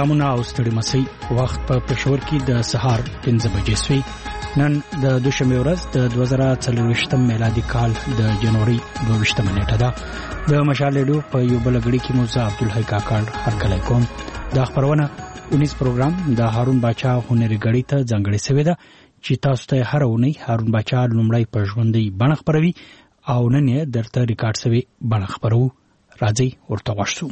سلامونه او ستړي مسي وخت په پېښور کې د سهار 5 بجې سوی. نن د دوشنبه ورځ د 2024 میلادي کال د جنوري 22 نیټه ده. د مشال ریډیو په یو بل غړي کې موزه عبدالحی کاکړ هرکلی کوم. د خبرونه 19 پروګرام د هارون باچا هنري غړي ته ځانګړی شوی ده چې تاسو ته هر اونۍ هارون باچا لومړی په ژوندۍ بڼه خبروي او نن یې درته ریکارډ شوی بڼه خبرو. راځي ورته واشو.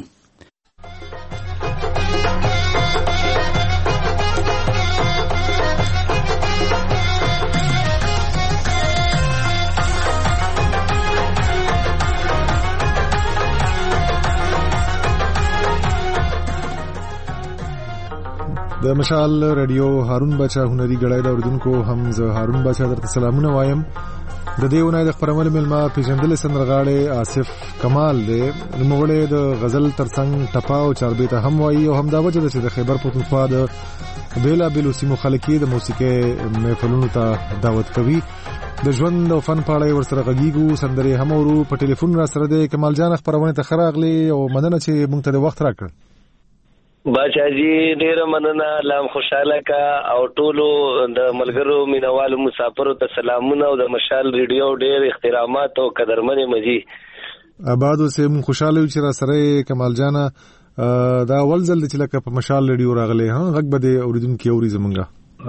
د مشال رادیو هارون باچا هنري غړای دا اوردونکو هم زه هارون باچا درته سلامونه وایم. د دې ونای د خبرمل ملما پیژندل سندرغاړي آصف کمال دی. نوموړی د غزل ترڅنګ ټپا او چاربیته هم وایي او هم دا وجه ده چې د خیبر پختونخوا د بیلا بیلو سیمو خلکې د موسیقي محفلونو ته دعوت کوي. د ژوند او فن په اړه ورسره غږیږو سندري هم ورو په ټلیفون را سره د کمال جان خبرونه ته خراغلي او مننه چې موږ ته وخت راکړ. باچا جی ډیر مننه. لام خوشاله کا او ټولو د ملګرو مینوالو مسافرو ته سلامونه او د مشال ریډیو ډیر احترامات او قدرمنې مزي آباد اوسم. خوشاله یو چې را سره کمال جان دا اول ځل چې لکه په مشال ریډیو راغلی ها غږ بده اوریدونکو اوري زمونږه.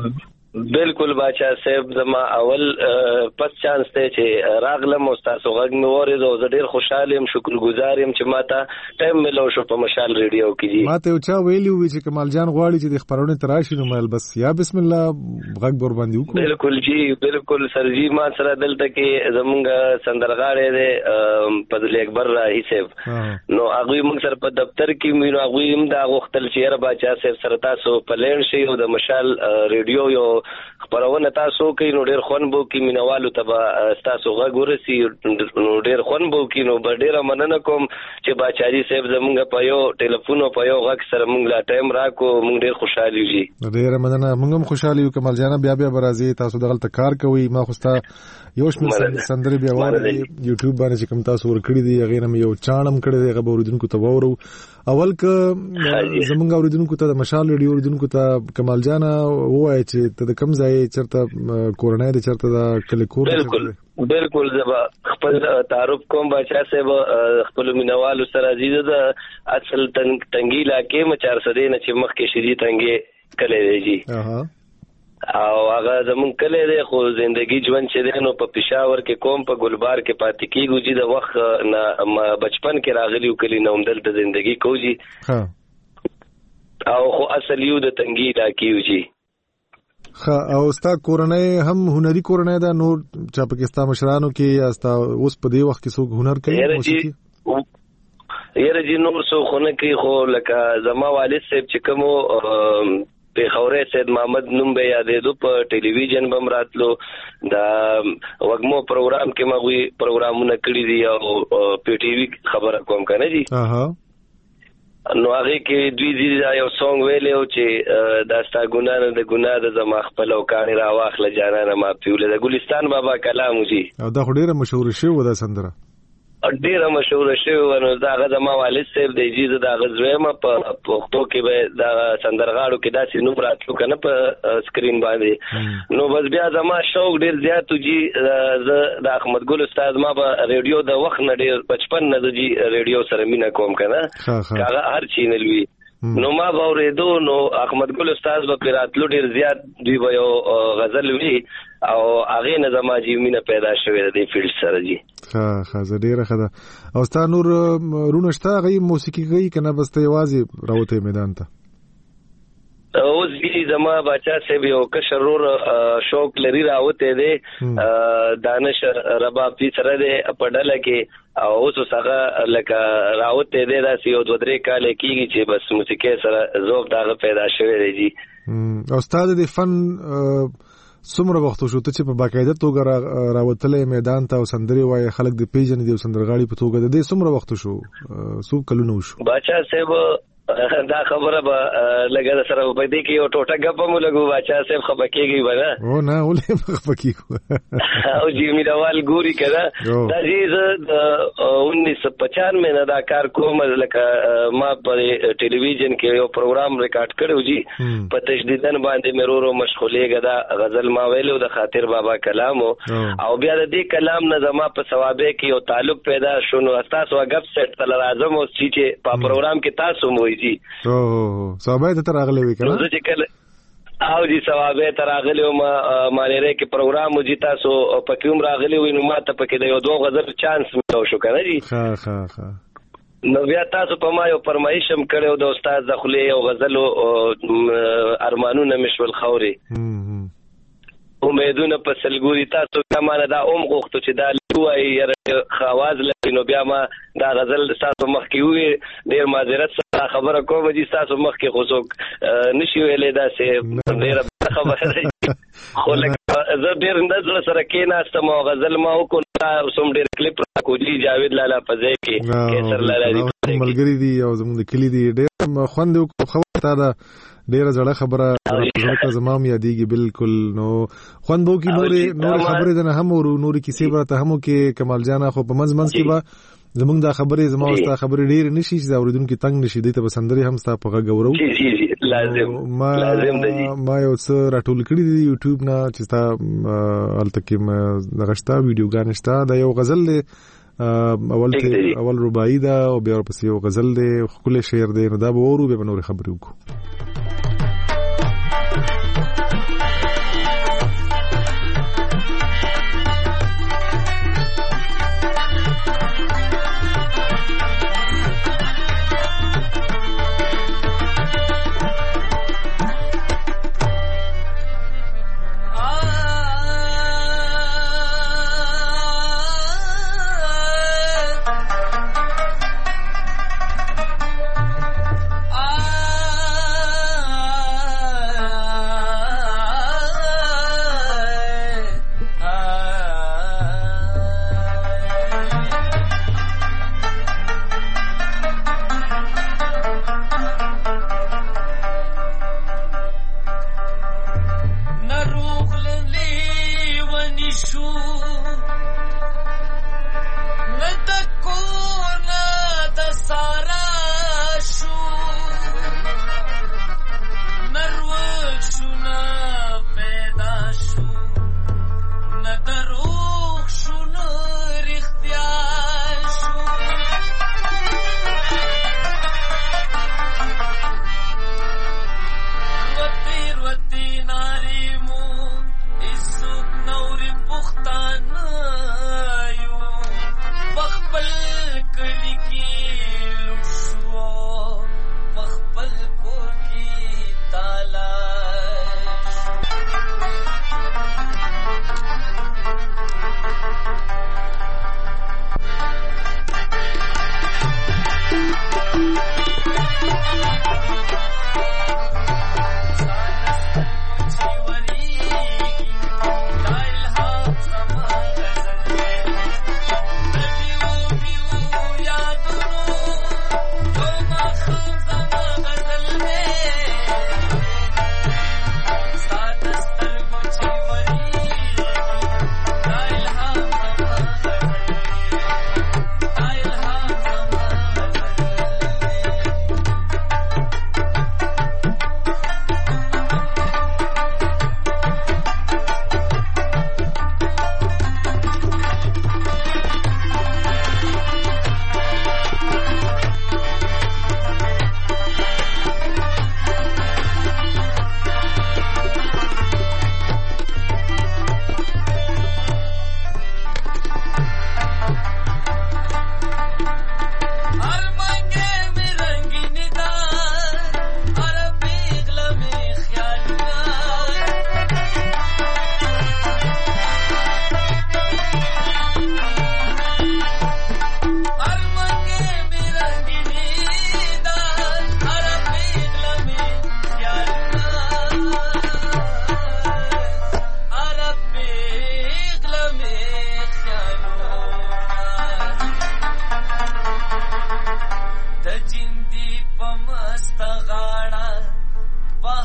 بالکل باچا صاحب زما اول پس چانس ته چې راغلم او تاسو غږ مې اورید او زه ډیر خوشاله یم شکرګزار یم چې ماته ټایم ملو شو په مشال ریډیو کې. جی ماته چا ویلی وی چې کمال جان غواړي چې د خبرونه تراشي نو مل بس یا بسم الله غږ بور باندې وکړو. بالکل جی بالکل سر جی ما سره دلته کې زمونږ سندرغاړي دي فضل اکبر راهي صاحب نو هغه موږ سره په دفتر کې مینو هغه هم دا غوښتل چې را باچا صاحب سره تاسو پلان شي او د مشال ریډیو یو خبرونه تاسو کوي نو ډیر خون بو کې مینوالو ته تاسو غږ ورسي نو ډیر خون بو کې نو ډیر مننه کوم چې باچاجي صاحب زمونږ په یو ټلیفون او په یو غږ سره مونږ لا ټایم راکو مونږ ډیر خوشاله یو. جی ډیر مننه. مونږ هم خوشاله یو کمال جان. بیا برازي تاسو دغلت کار کوي ما خوستا یو شمه سندري بیا واره یوټیوب باندې چې کوم تاسو ور کړی دی غیر هم یو چانم کړی دی غو اوریدونکو ته وورو. اول که زمونږ اوریدونکو ته د مشال ریډیو اوریدونکو ته کمال جان وایي چې ته د کم ځای چرته کورنۍ د چرته د کلیکور. بالکل زبا خپل تعارف کوم باچا صاحب خپل مینوالو سره عزیز ده اصل تنګی علاقې مچار سره نه چې مخ کې شری تنګي کله دی. جی او هغه زمون کله دی خو ژوندۍ ژوند چې دی نو په پېښور کې کوم په ګلبار کې پاتې کیږي. جی د وخت نه بچپن کې راغلی وکلی نو دلته ژوندۍ کوجی او خو اصل یو د تنګی علاقې وجی. او ستا کورنۍ هم هنري کورنۍ ده نور چا پاکستان مشرانو کې استا اوس په دې وخت کې څوک هنر کوي موسیقي؟ یره جی نور څو خونه کې خو لکه زما والد صاحب چې کومو په خورې سید محمد نوم به یادېدو په ټلویزیون بم راتلو دا وګمو پروګرام کې مغوي پروګرامونه کړی دي او په ټي وي خبره کوم کنه جی. نو هغه کې دوی دې یو سونګ ویلو چې داستا ګناه د ګناه د زما خپل او کاني را واخله جانانه ما پیوله د ګلستان بابا کلام جی او دا ډیره مشهور شوی دا سندره ډیره مشهور شوی نو دا هغه زما والد صاحب دی جی دا غزوېما په پښتو کې به دا سندرغاړو کې داسې نوم راتلو کنه په سکرین باندې نو بس بیا زما شوق ډیر زیات جی د احمد ګل استاد ما په ریډیو د وخت نه ډیر بچپن نه جی ریډیو سره مینا کوم کنه هغه هر چینل وی نو ما باورېدو نو احمد ګل استاد په راتلو ډیر زیات دی یو غزل وی او هغه نه زما جی مینا پیدا شوې د فیلډ سره جی. ښه ډیره ښه ده. او ستا نور رونشتا غي موسیقي کوي کنه بس ته یوازې راوته میدان ته؟ اوس دې زما بچا صاحب یو کشرور شوق لري راوته دی دانش رباب دې سره دی په ډله کې او اوس هغه لکه راوته دی داسې یو 2-3 کال کېږي چې بس موسیقي سره ذوق داغه پیدا شوی دی. جی او استاد د فن څومره وخت شو ته چې په باقاعده توګه راوتلې میدان ته او سندري وای خلک د پیژن دی سندرغاړي په توګه د دې څومره وخت شو څو کلونه شو؟ بچا صاحب دا خبره به لګا سره په دې کې یو ټوټه غپ مو لګو بچا صاحب خپکیږي بنا او نه ولې خپکیږي او جی میروال ګوري کړه دا جیز 1995 نه دا کار کوم لکه ما په ټلویزیون کې یو پروګرام ریکارډ کړو جی په تشدیدن باندې مرورو مشغولېګه دا غزل ما ویلو د خاطر بابا کلام او بیا د دې کلام نه زما په ثوابه کې یو تعلق پیدا شونه تاسو غب سیټ تل راځم او چې په پروګرام کې تاسو مو جی او ثوابه ته راغلي وی کنه نو چې کله او جی ثوابه ته راغلي او ما لري کې پروګرام مو جی تاسو پکوم راغلي وي نو ما ته پکې د یو دوه غزل چانس ملو شو کنه جی ها نو بیا تاسو په ما یو فرمایشم کړو د استاد دخلي او غزل او ارمانونه مشول خوري امیدونه په سلګوري تاسو کمانه دا غوښتو چې دا لوی یره خواز لري نو بیا ما دا غزل تاسو مخکې وي ډیر معذرت سره خبره کوم چې تاسو مخکې خو نشي ویلې دا سه ډیر خبره ده خو لکه زه ډیر نظر سره کې ناستم او غزل ما وکړ سم ډیر کلیپ را کوجی جاوید لالا پځای کې کیسر لالا دی ملګری دی او زموږ د کلی دی ډیر خوند خبره تا دا ډیره زړه خبره راځه زمام یادېږي بالکل نو خوند بو کې نور خبره ده نه هم ورو نور کیسې برته همو کې کمال جان خو په منځ کې به زمونږ دا خبره زما واست خبره ډیر نشي چې دا اوریدونکو تنگ نشي دي ته بسندري هم ستا په غوورو جی لازم ما یو څه راټول کړی دی یوټیوب نه چې تا التکه دغشتا ویډیوګان شته دا یو غزل دی اول رباعي دا او بیا ورپسې یو غزل دی خپل شعر دی نو دا به ورو به نور خبرې وکړو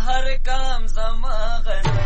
هر کام زما غزل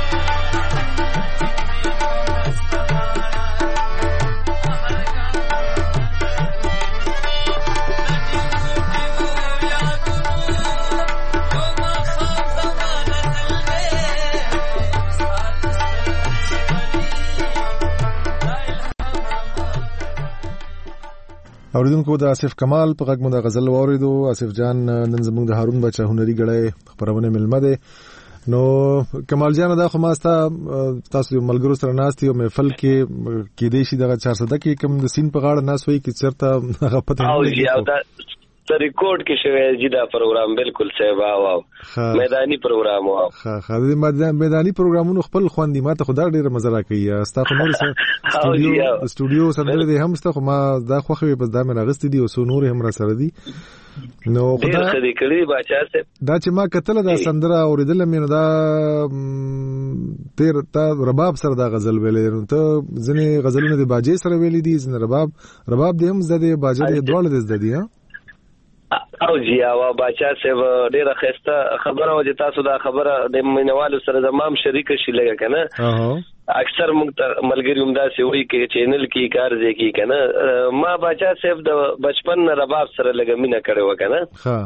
اوریدونکو د آصف کمال په غږ مو د غزل واوریدو. آصف جان نن زموږ د هارون بچا هنري غړی خبرونه ملمه ده. نو کمال جان دا خو ما تاسو ملګرو سره ناست یو محفل کې دې شي دغه 400 کې کوم د سین په غاړه ناس وای کې چرته هغه پته نه لګي. ته ریکارډ کې شوی جی دا پروګرام بالکل صحیح واو میدانی پروګرام واو. ها د میدانی پروګرامونو خپل خواندې ماته خدا ډیره مزه راکړي. تاسو نور سره سټوډیو سره دې هم تاسو ما دا خوخه په دامه راغستې دي او سو نور هم را سره دي. نو خدا دې کړی بچا سه دا چې ما کتل دا سندره اوریدل مې دا تیر تا رباب سره دا غزل ویلې. نو ته ځنې غزلونه د باجې سره ویلې دي ځنې رباب دې هم زده باجې دې دوړل دې زده دي. او جی او بچا سه ډیره خسته خبره و چې تاسو دا خبره د مینوالو سره زمام شریک شي لګه کنه. اکثر موږ ملګری هم دا سی وی کې چینل کې کار دی کې کنه. ما بچا سه د بچپن رباب سره لګه مینا کړو کنه.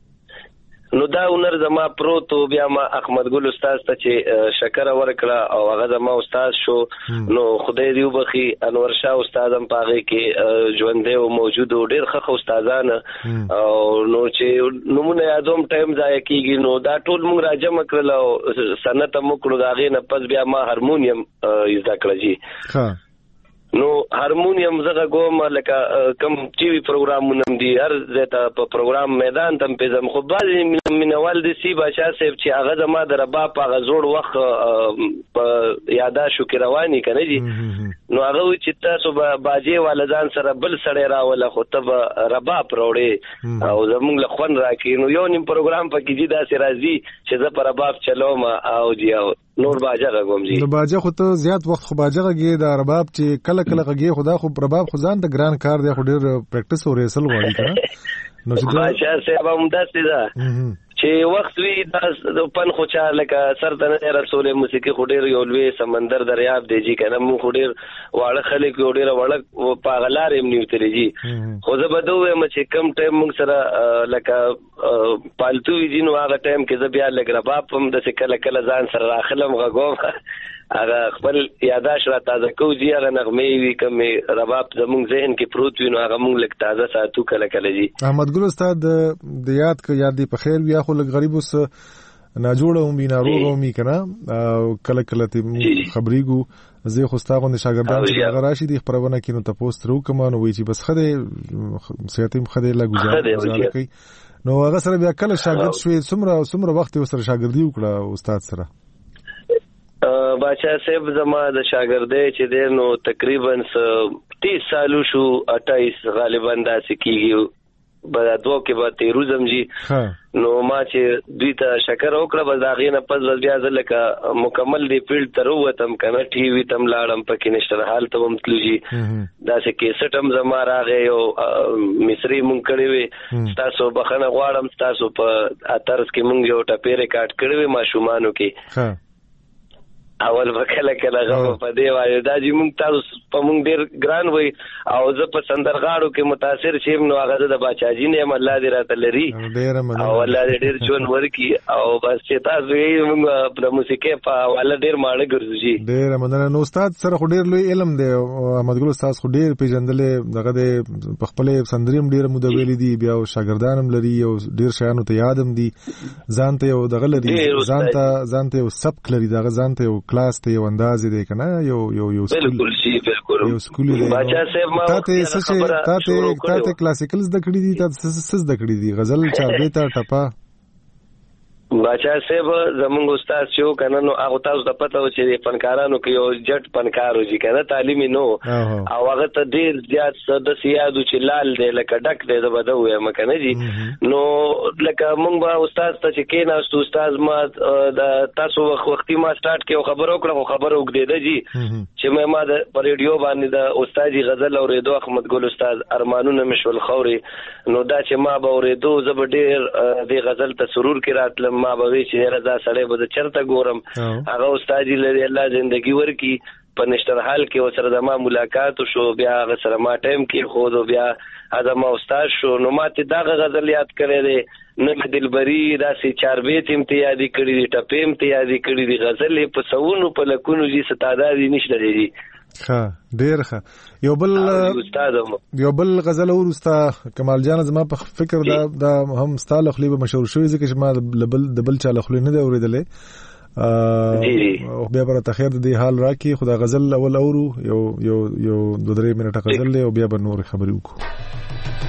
نو دا ونر زما پروتو بیا ما احمد ګل استاد ته چې شکر ورکړه او هغه زما استاد شو. نو خدای دې وبخي انور شاه استاد هم پاغه کې ژوند دی او موجود ډیر ښه استادان او نو چې نمونه یادوم ټایم ځای کېږي. نو دا ټول موږ راجم کړل او سنت مو کړو دا غي نه پس بیا ما هارمونیم زده کړی جی. نو هارمونیم زغه کوم لکه کم ټي وي پروګرامونه دي هر زته په پروګرام میدان تم په زم خو باز مینوال دي سی بادشاہ صاحب چې هغه زما د رباب په غزوړ وخت په یادا شو کې رواني کنه جی. نو هغه چې تاسو باجې والدان سره بل سړی راوله خو ته رباب راوړې او زمونږ له خون راکې. نو یو نیم پروګرام په کې دي دا سي راځي چې زه پر رباب چلوم او جی نور باجه غوم جی. نو باجه خو ته زیات وخت خو باجه غږی دا رباب چې کله غږی خدا خو رباب خو ځان د ګران کار دی خو ډیر پریکټیس او ریسل غواړي کنه. نو چې باجه صاحب هم داسې ده چې وخت وی د پن خو چا لکه سر ته رسول موسیقي خو ډیر یو لوی سمندر دریاب دی جی کنه. مو خو ډیر واړه خلک یو ډیر وړه پاغلار هم نیوتلی جی. خو زه به دوه چې کم ټایم موږ سره لکه پالتو وی نو هغه ټایم کې زه بیا لګ رباب هم د کله کله ځان سره راخلم غوم هغه خپل یاداش را تازه کو جی. هغه نغمې وی کوم رباب زموږ ذهن کې پروت وي نو هغه موږ لګ تازه ساتو کله کله جی. احمد ګل استاد د یاد ک یاد دی په خیر بیا خو لګ غریب وس ناجوړه هم بنا روغ هم کنه کله کله ته خبرېګو زه خو ستاسو د شاګردان چې هغه راشي د خبرونه کینو ته پوسټ رو کوم نو وی چې بس خده سیاتم خده لا گزاره کوي. نو هغه سره بیا کله شاګرد شوی څومره وخت سره شاګردي وکړه استاد سره. بادشاہ صاحب زما د شاګردې چې دی نو تقریبا 30 سالو شو 28 غالبا داسې کېږي. بدا دوه کې به 13 زمجي. نو ما چې دوی ته شکر وکړه بس دا غینه پس بیا ځلکه مکمل دی فیلډ ته وروتم کنه. ټي وي تم لاړم پکې نشته حال ته هم تلوجي داسې کیسټ هم زما راغی او مصری مونږ کړی وي. تاسو بخنه غواړم تاسو په اترس کې مونږ یو ټپې ریکارډ کړی وي ماشومانو کې. اول وکله کله غو په دی وایي دا چې مونږ تاسو په مونږ ډیر ګران وای او زه په سندرغاړو کې متاثر شیم. نو هغه د باچاجي نه الله دې راته لري او الله دې ډیر چون ورکی او بس چې تاسو یې مونږ د موسیقي په والا ډیر ماړه ګرځي. ډیر مننه. نو استاد سره خو ډیر لوی علم دی. احمد ګل استاد خو ډیر پیژندلې دغه د په خپل سندریم ډیر مو د ویلې دي بیا شاګردان هم لري او ډیر شیانو ته یادم دي ځان ته یو دغه لري ځان ته یو سبق لري دغه ځان ته یو کلاس ته یو انداز دی کنه یو بالکل شي بالکل یو سکول دی. بچا صاحب ما ته کلاسیکل زده کړی دي تاسو زده کړی دي غزل چاربیتا ټپا. بچا صاحب زمونږ استاد شو کنه نو هغه تاسو ته پته و چې فنکارانو کې یو جټ فنکارو جی کنه تعلیمي نو او هغه ته ډیر زیات د سیادو چې لال دی لکه ډک دی د بده وې مکنه جی. نو لکه مونږ به استاد ته چې کیناستو استاد ما د تاسو وختي ما سٹارټ کې خبرو کړو خبرو وګدې جی چې ما د ریډیو باندې د استادي غزل اوریدو احمد ګل استاد ارمانونه مشول خوري. نو دا چې ما به اوریدو زب ډیر د غزل ته سرور کې راتلم ما به چې رضا سړی به چرته ګورم هغه استاد لري الله ژوندۍ ورکی په نشترحال کې وسره د ما ملاقات شو بیا هغه سره ما ټایم کې خو بیا ادم استاد شو نو ماته دا غزل یاد کړی دی نه دلبری داسې چار بیت امتیازي کړی دی ټپې امتیازي کړی دی غزل په سونو په لکونو جی ستاداري نشته دی ښه ډیر ښه یو بل غزل ورستا کمال جان زما په فکر دا هم ستاله خلی به مشهور شوی ځکه چې ما د بل چا له خلی نه دی اوریدلې او بیا پر تخیر د دې حال راکی خدا غزل اول اورو یو 2-3 منټه غزل او بیا به نور خبرې وکړو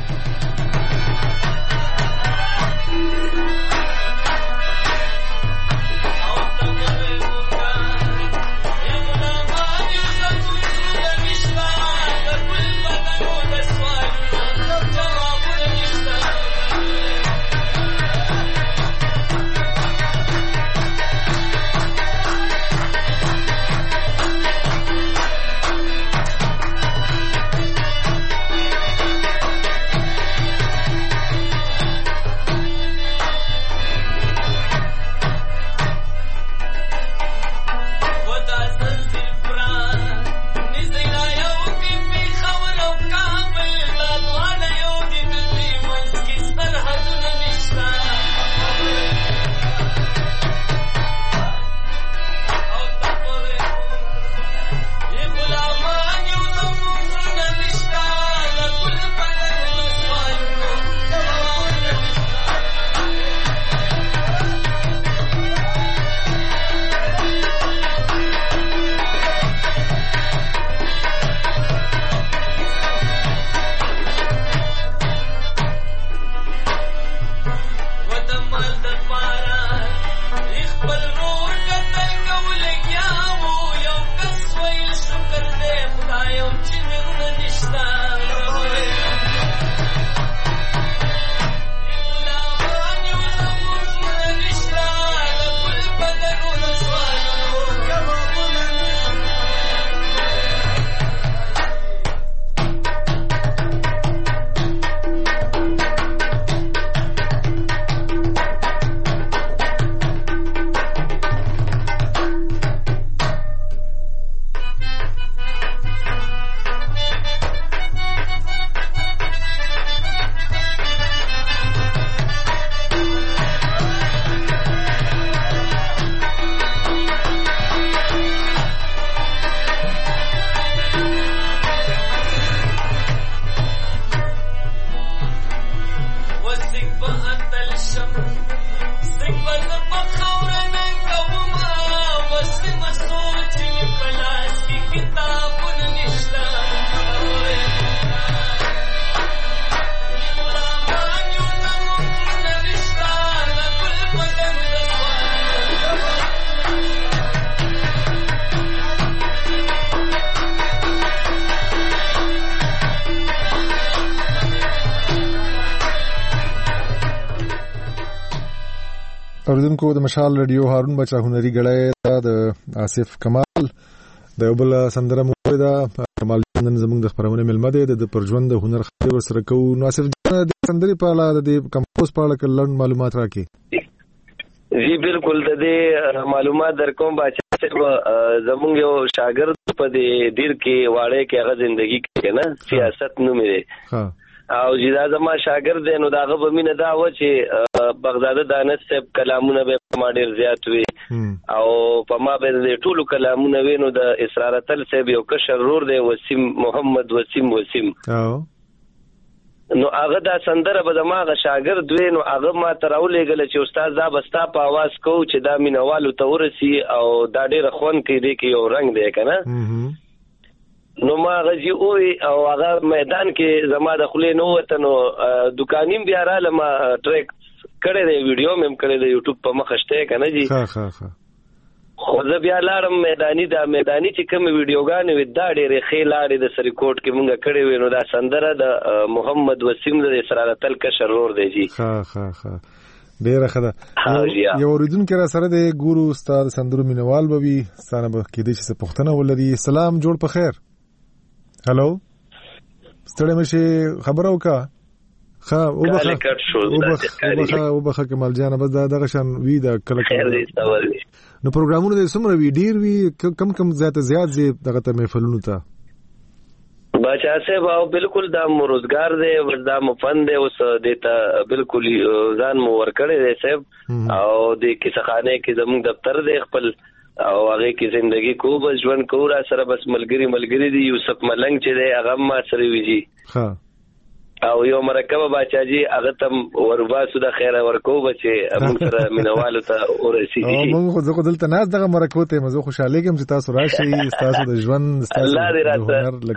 اوریدونکو د مشال رادیو هارون بچا هنري غړای د آصف کمال د یو بل سندره مو دا کمال جان زموږ د خبرونه ملمه ده د پرژوند د هنر خبرې ورسره کوو نو آصف جان د سندري په اړه د کمپوز په اړه کلن معلومات راکړي جی بالکل د دې معلومات درکوم بچا زموږ یو شاګرد په دې دیر کې واړې کې هغه ژوندۍ کې نه سیاست نو مې ها او جدا زما شاګرد دی نو داغه په مینه دا و چې بغداد دانش صاحب کلامونه به ما ډیر زیات وي او په ما به ټولو کلامونه وینو د اسرارتل صاحب یو کشر رور دی وسیم محمد وسیم نو هغه دا سندره به دماغه شاګرد وي نو هغه ما تراولېګل چې استاد دا بستا په आवाज کو چې دا مینوالو ته ورسی او دا ډیر خون کې دی کې یو رنگ دی کنه نو ما غزي اوي او هغه میدان کې زما د خلې نو وته نو دکانیم بیا را لما ټریک کړی دی ویډیو مم کړی دی یوټیوب په مخشته کنه جی خو زه بیا لارم میدانی چې کوم ویډیوګانې وې دا ډېرې ښې لارې د سریکوټ کې مونږ کړې وې نو دا سندره د محمد وسیم د اسرارتل کشر رور دی جی ډېره ښه ده یو اوریدونکی را سره دی ګورو استاد سندرو مینوال به وي ستانه به کېدای شي څه پوښتنه ولري سلام جوړ په خیر هلو ستړی مشي خبره وکړه ها وبخه کمال جان بس دغه شان وی دا کله نو پروګرامونه د سمره وی ډیر وی کم زیات زی دغه ته محفلونو ته بچا صاحب او بالکل دا روزګار دی دا مفند دی اوس دیتا بالکل ځان مو ورکړی دی صاحب او د کیسخانه کې زموږ دفتر دی خپل او هغه کې ژوندۍ کو بس ژوند کو را سره بس ملګری دی یوسف ملنګ چې دی هغه ما سره ویجی ها او یو مرکبه باچاجي هغه تم ورباسو د خیره ورکو بچي موږ سره مینوالو ته ورسیږي او موږ خو دلته ناز دغه مرکو ته مزه خوشاله کوم چې تاسو راشي تاسو د ژوند الله دې راته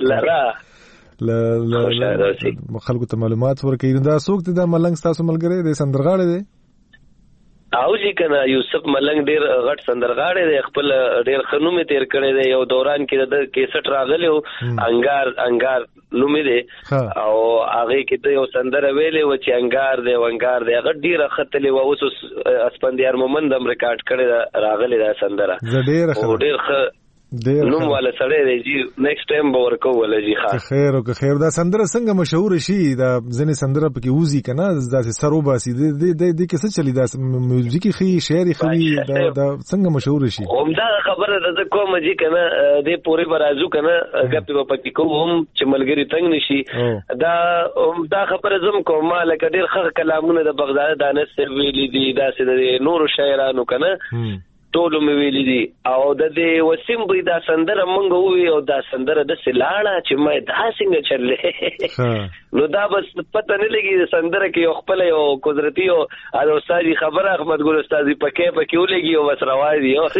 خلکو ته معلومات ورکړي دا څوک د ملنګ تاسو ملګری دی سندرغاړي دی او جی کنه یوسف ملنګ ډیر غټ سندرغاړی دی خپل ډیر خنومه تیر کړی دی یو دوران کې د کیسټ راغلی او انګار نومې دی او هغه کې د یو سندره ویلې و چې انګار دی هغه ډیر خطلې و اوس اسپندیار مومند هم ریکارډ کړی راغلی دا سندره ډیر نوم والا سره دی جی نیکسټ ټایم به ورکو ولا جی خیر او خیر دا سندره څنګه مشهور شي دا ځنې سندره پکې وزي کنه دا سرو باسي د کې څه چلی دا میوزیکي خي شعري خي دا څنګه مشهور شي همدا خبره ده کوم جی کنه د پوری برازو کنه غپې په پکې کوم چې ملګری تنگ نشي دا خبره زم کوم لکه ډیر خغ کلامونه د بغداد دانش ویلي دي دا سره نور شاعرانو کنه ټولو مې ویلي دي او د دې وسیم به دا سندره مونږ وی او دا سندره د سلاړه چې مې دا څنګه چللې نو دا بس پته نه لګي سندره کې یو خپل یو قدرتي او استادي خبره احمد ګل استادي پکې ولګي او بس روای دی او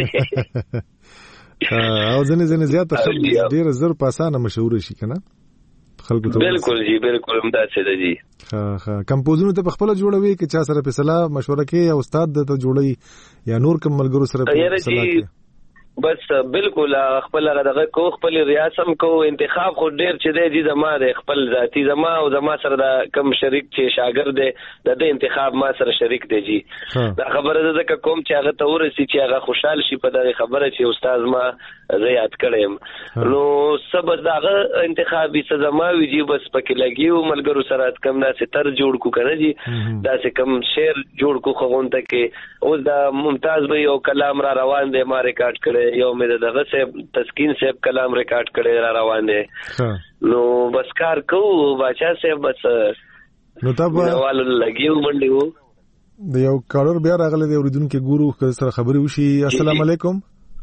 ځنې زیات ډیر زر په اسانه مشهور شي کنه خلکو ته بالکل جی بالکل امداد څه دی ها کمپوزونه ته خپل جوړوي چې چا سره په صلاح مشوره کوي او استاد ته جوړي یا نور کوم ملګرو سره په صلاح کوي بس بالکل خپل دغه کو خپل ریاسم کو انتخاب خو ډیر چې دی زما د خپل ذاتی زما او زما سره د کم شریک چې شاګرد دی د انتخاب ما سره شریک دی جی دا خبره ده که کوم چې هغه ته ورسي چې هغه خوشحال شي په دغه خبره چې استاد ما زیات کړم نو سبا دغه انتخابي سزما وی جی بس پکې لګیو ملګرو سره کم نه ستر جوړ کو کنه جی دا څه کم شعر جوړ کو خوونته کې اوس دا ممتاز به یو کلام را روان دی ما ریکارډ کړی یو مې دغه صاحب تسکین صاحب کلام ریکارډ کړی را روان دی نو بس کار کو باچا صاحب بس نو تاسو والو لګیو منډیو د یو کالر بیا راغلی دی اوریدونکو ګورو سره خبري وشي السلام علیکم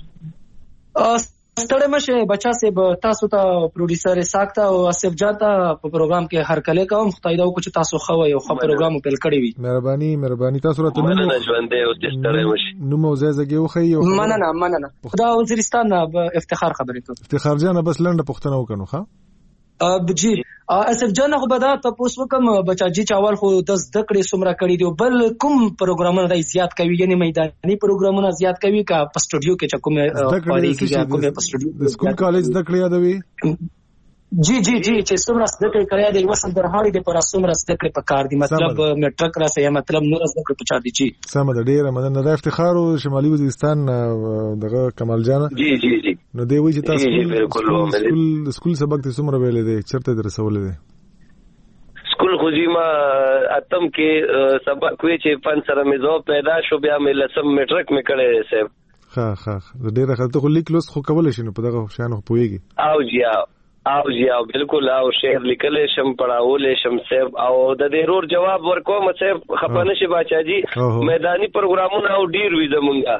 ستړی مشه بچا صاحب تاسو ته پروډوسر ساکتا او اسف جاتا په پروګرام کې هر کله کوم خدای دا وکړي تاسو خو یو پروګرام پیل کړی وي مهرباني تاسو راته نو ژوندې او ستړی مشه نو موزه زګیو خي مننه خدا وزیرستان افتخار خبرې کوم افتخار جان بس لنډه پښتنه وکړو ها جی اسف جان خو بدا تاسو وکم بچا جی چاول خو د ذکرې سمرا کړی دی بل کوم پروګرامونه د زیات کوي یعنی میداني پروګرامونه زیات کوي کا په سټوډیو کې چکو مې پاره کې کومه په سټوډیو د سکول کالج ذکرې یادوي جی چې سمرا ذکر کړی دی وسند درهاړي د پر سمرا ذکر په کار دی مطلب میټرک را سه مطلب نور ذکر په چا دی جی سم د ډیره مدن د افتخار او شمالي وزیرستان دغه کمال جان جی نو دی وی چې تاسو سکول سبق ته سمرا ویلې دی چرته درسولې دی سکول خو ما اتم کې سبق وی چې فن سره مې زو پیدا شو بیا مې لسم میټرک مې کړی صاحب ها ډیره خلک خو لیک لوس خو کول شي نو په دغه شان خو پويږي او بالکل او شعر لیکل شم پڑھاول شم صاحب او د دې رور جواب ورکوم صاحب خپانه شي باچا جی میدانی پروګرامونه او ډیر وی زمونږه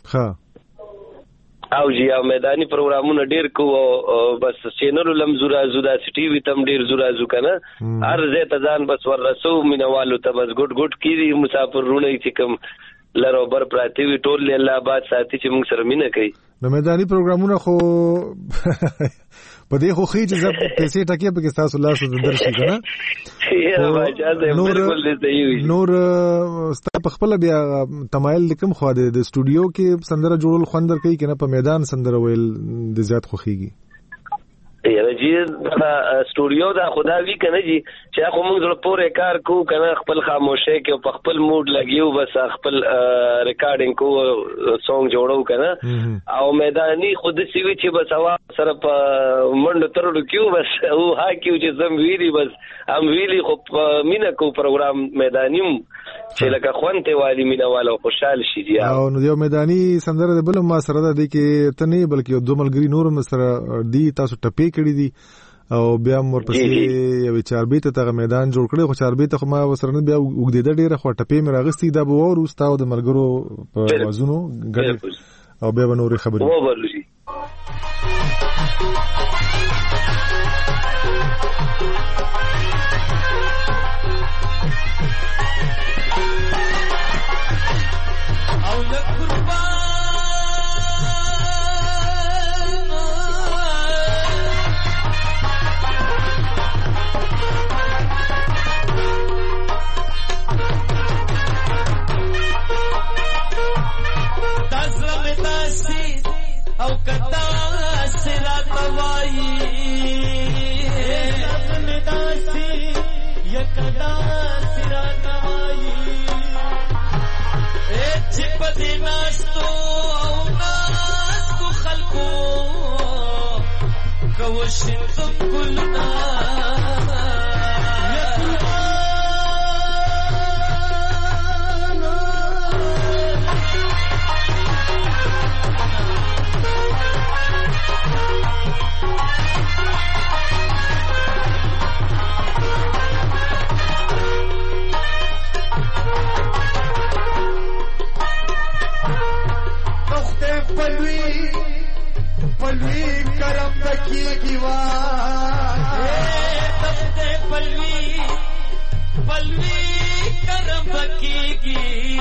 او میدانی پروګرامونه ډیر کو بس چینل لم زورا ټي وي تم ډیر زورا کنه هر ځای ته ځان بس ور رسو مینوالو ته بس ګډ کیږي مسافر رونه چې کوم لرو بر پراتی وی ټول الله آباد ساتي چې موږ سره مینه کوي نو میدانی پروګرامونه خو په دې خو خې چې پیسې ټکي په کې تاسو لاسو درشي کنه نور ستا په خپل بیا تمایل کوم خو د سټوډیو کې سندره جوړول خوندر کوي کنه په میدان سندره ویل د زیات خوخيږي یاره جی دا سټوډیو دا خدا وی کنه جی چې خو موږ زړه پورې کار کو کنه خپل خاموشه کې په خپل موډ لګیو بس خپل ریکارډینګ کو سونګ جوړو کنه او میدانی خود سی وی چې بس هوا سره په منډ ترړو کیو بس او ها کیو چې زم ویلی بس ام ویلی خو مینا کو پروګرام میدانیم چې لکه خوانته والی مینا والو خوشحال شي جی او نو یو میدانی سندره د بل ما سره د دې کې ته نه بلکې دوه ملګری نورم سره دی تاسو ټپې کړی دي او بیا ورپسې یو چاربې ته میدان جوړ کړی خو چاربې ته خو ما وسره بیا وګدیده ډیره خو ټپې مې راغستې دا به ور وستاو د ملګرو په وازونو ګډ او بیا نورې خبرې وورلې او کتا سرا توائی مداسی یکدا سرا توائی اے چپ دی ناستو او ناستو خلقو کوشتم گلنا پلوی کرم بکی گیوا تفتے پلوی کرم بکی گی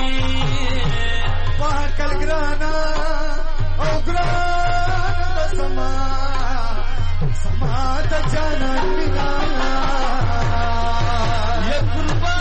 پاکل گرانا او گرانا سما تا جانا بنا یا قربان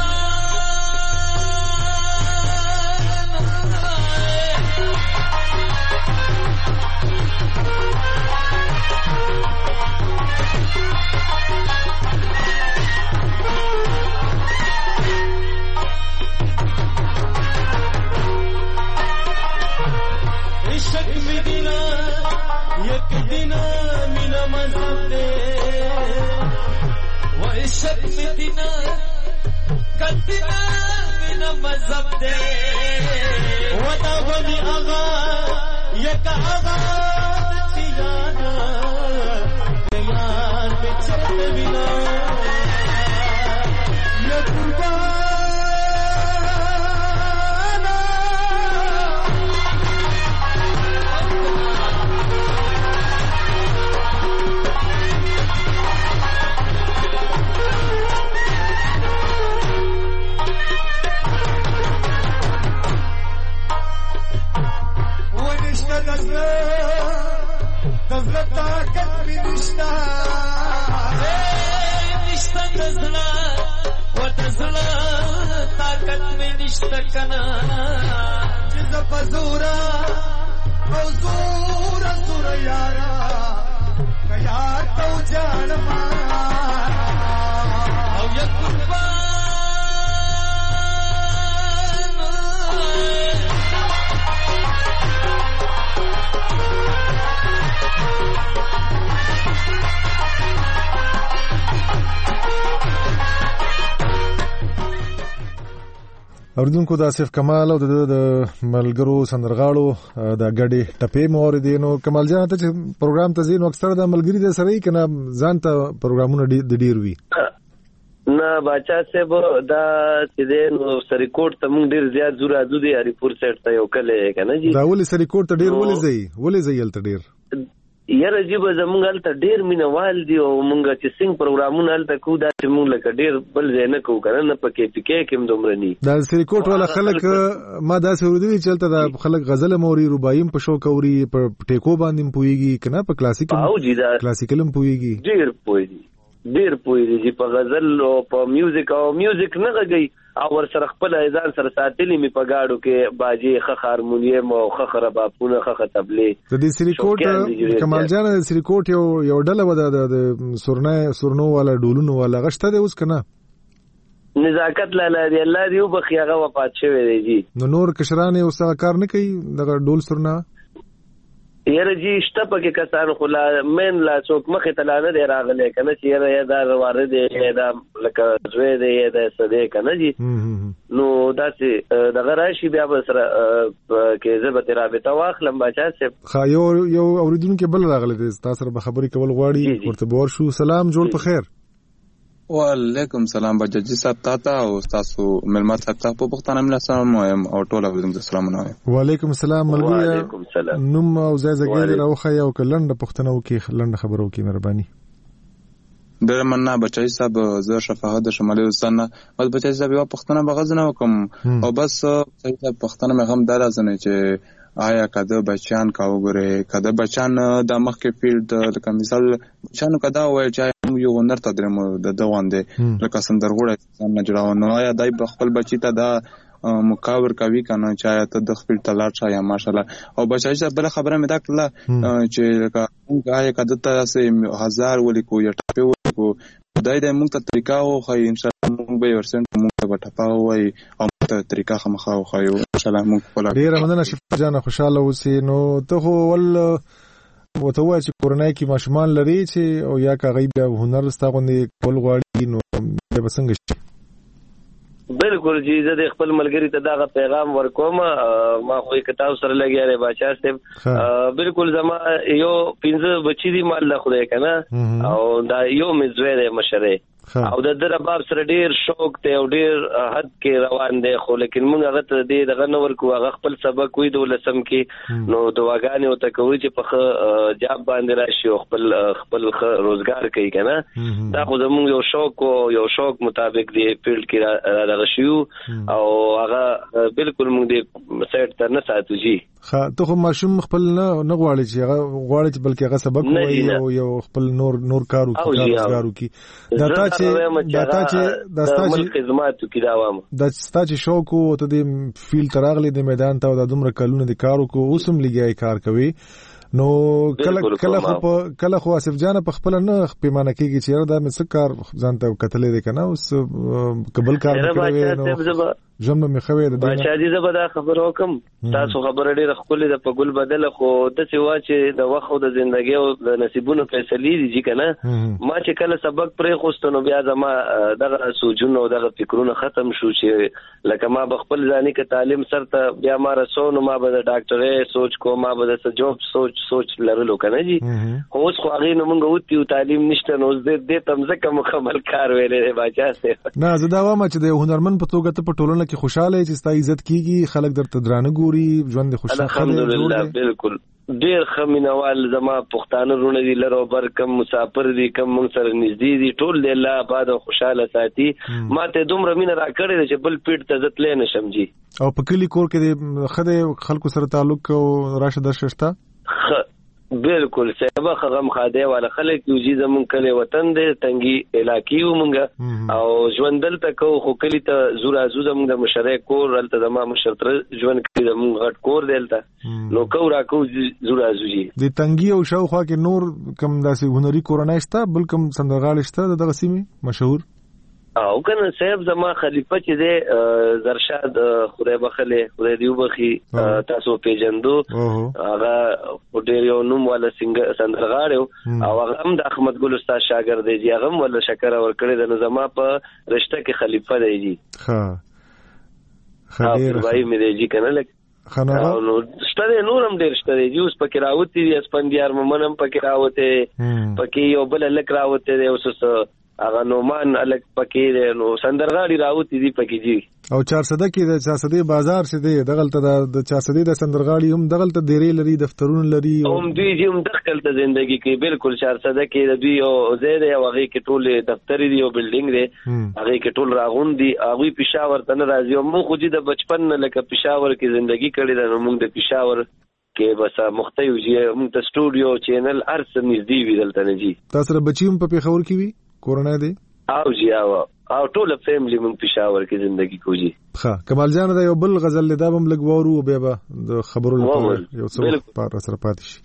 مدینہ کتنا مینا مذہب دے ودا بنی آغا یک آغا چیانا یار بچت بنا یا قربانا دزلا طاقت می نشتا نشتا دزلا و دزلا طاقت می نشتا کنا چیز پزورا او زورا زورا یارا کیا تو جانما او یا قربان اوردونکو د آصف کمال او د ملګرو سندرغاړو د غړي ټپې موردینو کمال جان ته پروګرام ته زین اکثر د ملګری د سره کنه ځان ته پروګرامونه د ډیر وی نه بچا سه دا چې نو سریکوټ ته مونږ ډیر زیات زورا دودي هریپور سیټ ته یو کله کنه جی دا ولې سریکوټ ته ډیر ولې زیل ته ډیر یاره جیب زمونږ هلته ډیر مینوال دي او مونږ چې څنګه پروګرامونه هلته کوو دا چې مونږ لکه ډیر بل ځای نه کوو کنه نه پکې پکې کوم دومره ني دا سریکوټ ولا خلک ما دا سرودي چې هلته دا خلک غزل موري ربایم په شو کوري په ټیکو باندې پويږي کنه په کلاسیکلم پويږي ډیر پويږي چې په غزل او په میوزیک نه غږی او ور سره خپل ځان سره ساتلی می په گاډو کې باجی خ هارمونیم او خ ربابونه خ تبلې د دې سریکوټ کمال جان د سریکوټ یو ډله و د سورنو والا ډولونو والا غشته دی اوس کنه نزاکت لاله دی الله دی وبخي هغه وفات شوی دی جی نو نور کشران اوس کار نه کوي د ډول سورنا یره جی شته پکې کسان خلا من لا څوک مخه تلانه دی راغله کنه چې یره یا دا واره دی دا لکه زوی دی دا سده کنه جی نو داسې دغه راشي بیا به سره کې زبته رابطه واخلم بچا سه خا یو اوریدونکو بل راغله دی تاسو سره خبرې کول غواړي ورته بور شو سلام جوړ په خیر وعلیکم سلام بجاجي صاحب تاسو او تاسو ملمت صاحب په پښتانه مل سلام او ټول اوریدونکو سلام نو وعلیکم السلام ملګری نوم او ځای زګیر راوخه یو کلند پښتنو کې لند خبرو کې مهرباني ډېر مننه بچای صاحب زه شفاعت د شمالي وستان بس بچای صاحب یو پښتنه بغزنه وکم او بس صحیح پښتنه مې هم درازنه چې آیا کده بچان کا وګره کده بچان د مخ کې فیلډ لکه مثال بچانو کدا وای چې یو هنر ته درمو د دوانده لکه سندرغوړ څنګه جوړاونه آیا دای خپل بچی ته دا مقاور کوي کنه چې ته د خپل تلاټ شای ماشاءالله او بچای چې بل خبره مې دا کړله چې لکه آیا کده ته 1000 ولیکو یا ټاپه ولیکو دای د موږ ته طریقہ او خای ان شاء الله موږ به ورسنټ موږ ته ټاپه وای او ته طریقہ خمخا او خایو ان شاء الله موږ په ډیر مننه شفا جان خوشاله اوسې نو ته ول وته چې کورنۍ کې ماشومان لري چې او یا کا غیب هنر ستغونې کول غواړي نو به څنګه شي بالکل جی زه د خپل ملګری ته دا پیغام ورکوم ما خو کتاب سره لګیاره بچا صاحب بالکل زما یو 15 بچی دی مال له خدای کنه او دا یو مزوی مشره او د درباب سره ډیر شوق ته او ډیر حد کې روان دی خو لیکن موږ هغه ته دغه نور کو هغه خپل سبق وې د لسم کې نو دواګانې او تکوي چې په جاب باندې راشي او خپل روزګار کوي کنه دا خو زموږ یو شوق مطابق دی فیلډ کې راغشیو او هغه بالکل موږ دې سایت ته نه ساتو جی ته خو ماشوم خپل نه غواړي چې هغه غواړي چې بلکې هغه سبق وایي او یو خپل نور کارو کوي دا چې خدماتو کې داوام د ستاسو شوق او ته د فیل تراغلي د میدان ته د دومره کلونه د کارو کو اوسم لګي کار کوي نو کله خو اسف جان په خپل نه پیمانه کېږي چې دا مې سکار ځانته کتلې ده کنه اوس قبل کار کوي نو جمله مې خوي ده بچا دي زبدا خبر وکم تاسو خبر ډېر خپل د په ګل بدل خو د سیوا چې د وخت او د ژوندۍ او د نصیبونو فیصلې دي کنه ما چې کله سبق پرې خوستنو بیا زما دغه سوجونو دغه فکرونه ختم شو چې لکه ما بخپل ځاني کې تعلیم سره بیا ما رسونو ما به د ډاکټرې سوچ کو ما به د جوب سوچ لرلو کنه جی اوس خو هغه نو موږ وتی تعلیم نشته نو دې تمزه مکمل کار ویلې بچا سه نه زدا و ما چې د هنرمن په توګه ته په ټولنه کې خوشاله چې ستا عزت کیږي خلک درته درانه ګوري ژوند خوشاله الحمدلله بالکل ډیر خمینوال زما پښتانه رونه دي لرو بر کم مسافر دي کم مون سره نږدې دي ټول د الله آباد او خوشاله ساتي ماته دومره مين را کړی چې بل پیټ ته عزت لې نشم جی او په کلی کور کې خدای خلکو سره تعلق او راشه درشته بالکل سبا غم خاده والا خلک یوجي زمون کله وطن دې تنګي علاقې ومنګه او ژوندل تکو خو کلی ته زورا زمون د مشرک کور ولته زما مشرتر ژوند کې زمون غټ کور دلته نو کو را کو زورا زوجي د تنګي او شاوخوا کې نور کم داسې هنري کورنۍ شته بل کم سندرغاړي شته دغه سیمه مشهور او کنه صاحب زما خلیفہ چې دی زرشاد خدای بخله خدای دیو بخي تاسو پیجندو هغه ډېر یو نوم والا سندرغاړو او هغه هم د احمد ګل استاد شاګرد دی هغه هم ولا شکر ور کړی د زما په رشتہ کې خلیفہ دی جی خیر بھائی مې دی جی کنه لکه نو شته نورم ډېر شته دی اوس پکې راوتی دي اسپندیار ممنم پکې راوته پکې یو بل لک راوته دی اوس هغه نومان الګ پکې نو سندرغاړي راوتی دي پکې جی او 400 کې د 400 بازار څه دی دغلت د 400 د سندرغاړي هم دغلت ډېری لري دفترونه لري هم دوی هم دخل ته ژوندۍ کې بالکل 400 کې د دوی او زید او هغه کې ټول دفتر دی او بلډینګ دی هغه کې ټول راغون دي هغه پېښور ته نه راځي او مو خو دې د بچپن لکه پېښور کې ژوندۍ کړې ده نو موږ د پېښور کې بس مختیو جی موږ ته سټوډیو چینل ارس نږدې ویدل ته نه جی تاسو بچیم په پېښور کې وی کورونه دی او جی او ټول فیملی من پېښور کې زندگی کوجی. ښه کمال جان دا یو بل غزل دا هم لګ وورو بیا به د خبرو لپاره یو څه پار سره پاتې شي.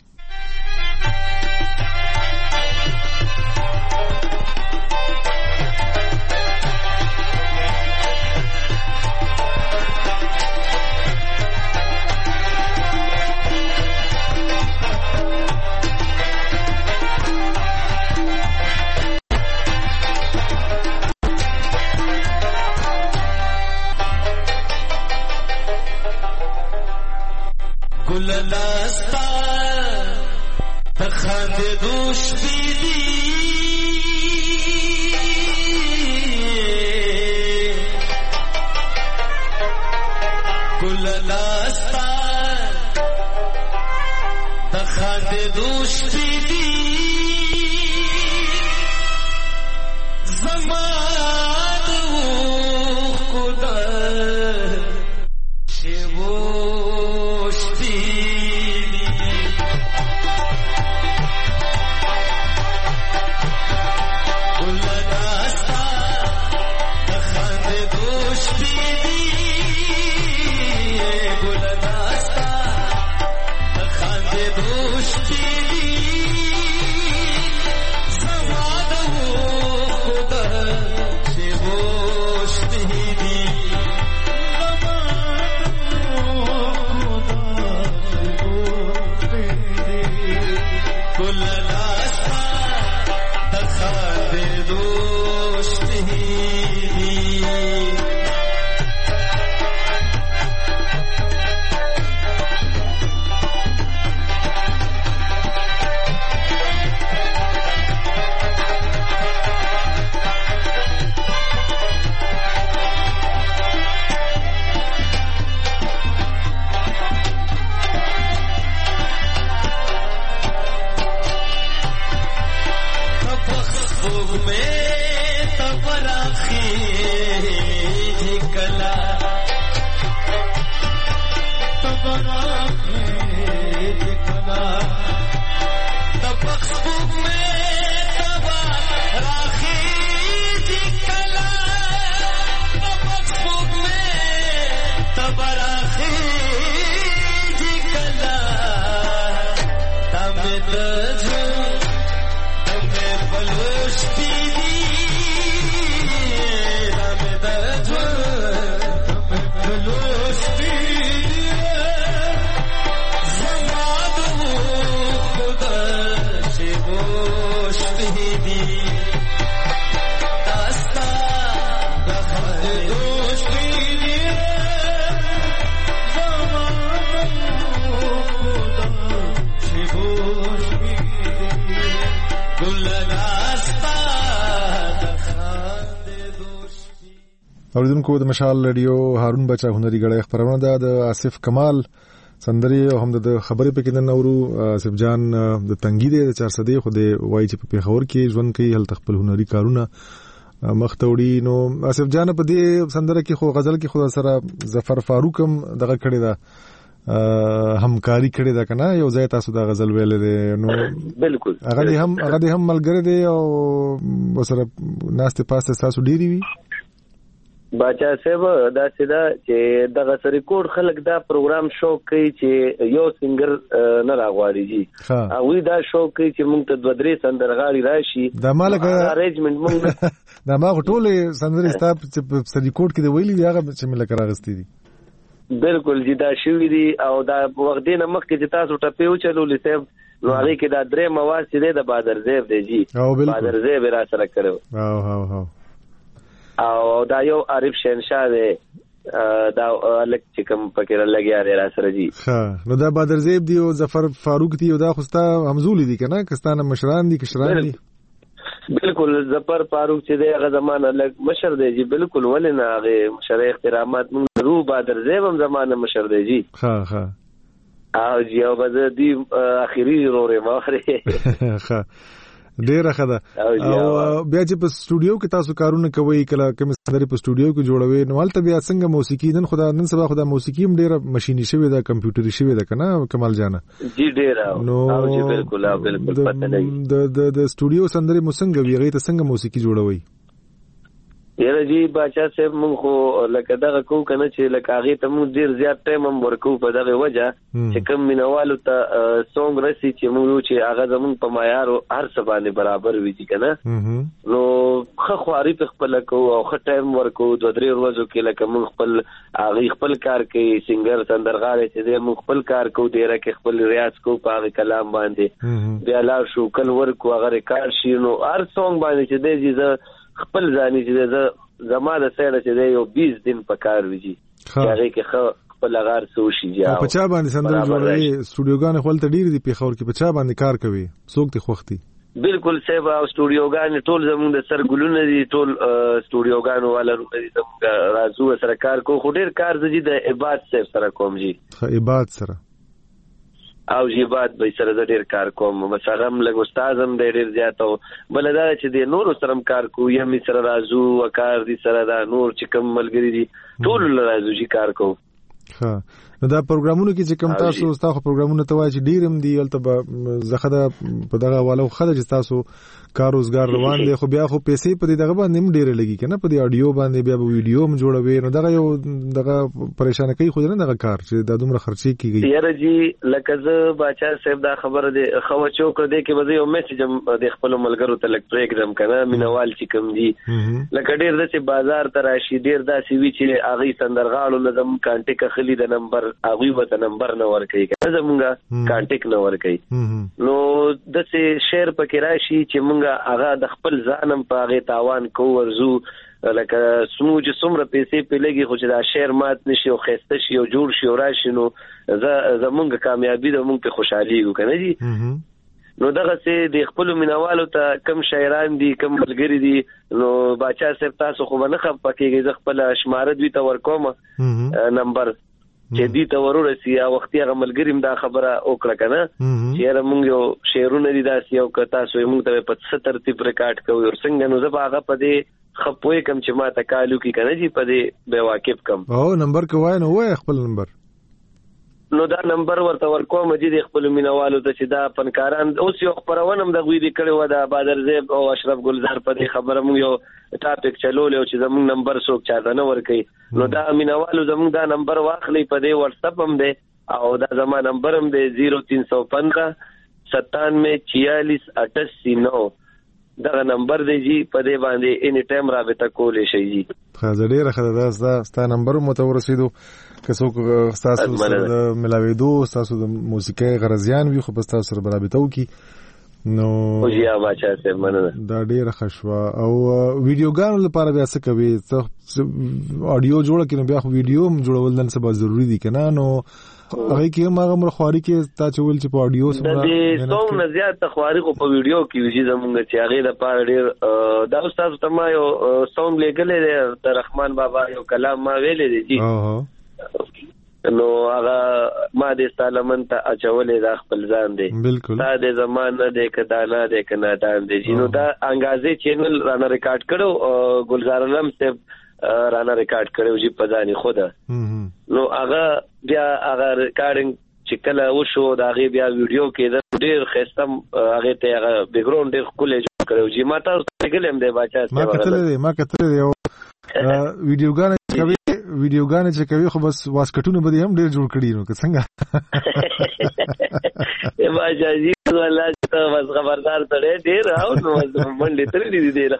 گلناستا تخاند دوش بیدی گلناستا تخاند دوش بیدی زمان خدا اوریدونکو د مشال رادیو هارون بچا هنري غړې خبرونه ده د آصف کمال سندري او هم د خبرې په کې نه نورو آصف جان د تنګي د 400 خو د وای چې په پیښور کې ژوند کوي هل خپل هنري کارونه مختوړي. نو آصف جان په دې سندره کې خو غزل کې خو سره ظفر فاروق هم دغه کړی دا همکاري کړی دا کنه یو ځای تاسو دا غزل ویل دي. نو بالکل هغه هم ملګری دی او وسره ناشته پاسه تاسو ډیری وی باچا صاحب دا سیدا چې دغه ریکورډ خلک دا پروګرام شو کوي چې یو سنگر نه راغواړي جی او دا شو کوي چې موږ ته دوه درې سندرغاړي راشي دا مالک ارینجمنت موږ دا ما ټولې سندرې ستاب چې ریکورډ کې دی ویلي دی هغه چې ملک راغستې دي بالکل جی دا شوی دی او دا وخت دینه مخکې چې تاسو ټپه وچلو لسه نو هغه کې دا درې مواد چې د بادر زیب دی جی بادر زیب را سره کړو او دا یو عارف شینشاه دی دا الک چې کوم پکې لګیا دی را سره جی. ها نو دا بادر زیب دی او ظفر فاروق دی او دا خوستا همزولی دی کنه کستانه مشران دی کشران دی. بالکل ظفر فاروق چې دی هغه زمانه لګ مشر دی جی بالکل ولنه هغه مشر احترامات موږ رو بادر زیب هم زمانه مشر دی جی. ها او جی او غزه دی اخیری روره ماخره ها ډیره ښه ده. او بیا چې په سټوډیو کې تاسو کارونه کوئ کله کوم سندرې په سټوډیو کې جوړوي نو هلته بیا څنګه موسیقي نن سبا خدا موسیقي هم ډیره ماشيني شوې ده کمپیوټري شوې ده کنه کمال جانا جی ډیره او جی بالکل پته نه د سټوډیو سندرې مو څنګه ویغې ته څنګه موسیقي جوړوي یاره جی باچا صاحب مونږ خو لکه دغه کو کنه چې لکه هغه ته مونږ ډیر زیات ټایم هم ورکو په دغه وجه چې کوم مینوالو ته سونګ رسي چې مونږ چې هغه زمونږ په معیار هر څه باندې برابر وي کنه نو خو خواري په خپل کو او خ ټایم ورکو 2-3 ورځو کې لکه مونږ خپل هغه خپل کار کوي سنگر سندرغاړي چې مونږ خپل کار کو ډیره کې خپل ریاض کو په کلام باندې بیا لا شو کل ورکو هغه ریکارډ شي نو هر سونګ باندې چې دی خپل ځاني چې زما د سره چې دی یو 20 دن په کار ویږي هغه کې خپل غار سوشي جا په چا باندې سندره جوړوي سټوډیوګان خپل ته ډیر دي په خور کې په چا باندې کار کوي څوک ته خوختي بالکل سیبا او سټوډیوګان ټول زموږ د سرګلونه دي ټول سټوډیوګان والا زموږ راځو سره کار کو خو ډیر کار دي د عبادت صاحب سره کوم جی عبادت سره او جیبات به سره د ډیر کار کوم مثلا لګ استادم د ډیر زیاتو بلدا چې د نور سره کار کو یم سره رازو وکړ دي سره دا نور چې کوم ملګری دي ټول رازو جی کار کو ها نو دا پروګرامونه کې چې کوم تاسو تاسو پروګرامونه ته وایي چې ډیرم دی ولته زخه په دغه والو خدای چې تاسو کار روزګار روان دي خو بیا خو پیسې په دغه باندې هم ډیره لګي کنه په دې اډیو باندې بیا ویډیو هم جوړوي نو دغه یو دغه پریشان کوي خو نه دغه کار چې د دومره خرچي کیږي یاره جی لکه زه باچا صاحب دا خبره دی خو چوک دی کې به یو میسج د خپل ملګرو ته لک پروګرام کنه مینوال چې کوم دي لکه ډیر د بازار ته راشي ډیر داسې وی چې اغه سندرغاړو لزم کانټیک خلی د نمبر اغه وته نمبر نه ورکړي کنه زمونږه کانټیک نه ورکړي نو د څه شیر پکې راشي چې هغه د خپل ځانم په هغه تاوان کو ورزو لکه سموج څومره پیسې په لګي خو چې دا شیر مات نشي او خسته شي او جوړ شي او راشي نو زمونږ کامیابی د مونږ په خوشحالي کو کنه جی نو دغه څه د خپل مینوالو ته کم شاعران دي کم ملګری دي نو باچا صاحب تاسو خو نه خپ پکېږي ز خپل شماره دوی ته ورکوم نمبر چې دې ته ورورسي او وختي هغه ملګریم دا خبره وکړه کنه چې موږ یو شعرونه دي داسې یو کتا سو موږ ته په 70 تیپ ریکارډ کوو او څنګه نو زه هغه په دې خپوي کم چې ما ته کالو کې کنه جی په دې به واقف کم او نمبر کوای نو وای خپل نمبر نو دا نمبر ورته ورکوم چې خپل مینوالو ته چې دا فنکاران اوس یو خبرونم د غوی دی کړو دا بادر زیب او اشرف ګلزار په دې خبره مو یو ټاپک چلول او چې زموږ نمبر څوک چاته نه ورکړي نو دا مینوالو زموږ دا نمبر واخلي په دې واتس اپ هم دی او دا زما نمبر هم دی 0315 97 46 89 دا نمبر دی جی په دې باندې اني ټایم رابطه کولې شي جی خاطر ډیره خدای دا ستا نمبر مو ته ورسېدو که څوک تاسو سره د ملاویدو تاسو د موسیقي غرضیان وي خو بس تاسو سره برابرته وکي نو یا باچا صاحب مننه دا ډیره خشوا او ویډیوګانو لپاره بیا څه کوي اډیو جوړ کړي بیا خو ویډیو هم جوړول نن سبا ضروری دي کنه نو هغه کې ما غمر خواري کې تا چول چې په اډیو سره د دې څوم نه زیات خواري خو په ویډیو کې ویجی زمونږ چې هغه د پاره ډیر دا استاد ته ما یو ساوند لګلې د رحمان بابا یو کلام ما ویلې دي جی نو هغه ما د سالمن ته اچولې د خپل ځان دی دا د زمانه د کدانا د کنادان دی نو دا انګازې چینل رانه ریکارډ کړو ګلزار علم صاحب رانه ریکارډ کړو جی په ځاني خود نو هغه بیا هغه ریکارډینګ چې کله وشو دا غي بیا ویډیو کې د ډیر خستم هغه ته هغه بیک ګراوند ډیر کولې جوړ کړو جی ما تاسو ګلم دی باچا ما کتل دی ویډیوګان چې کوي خو بس واسکټونه به هم ډیر جوړ کړي نو څنګه باچا جی والله ته بس خبردار ته ډیر او نو منډه تر دې دی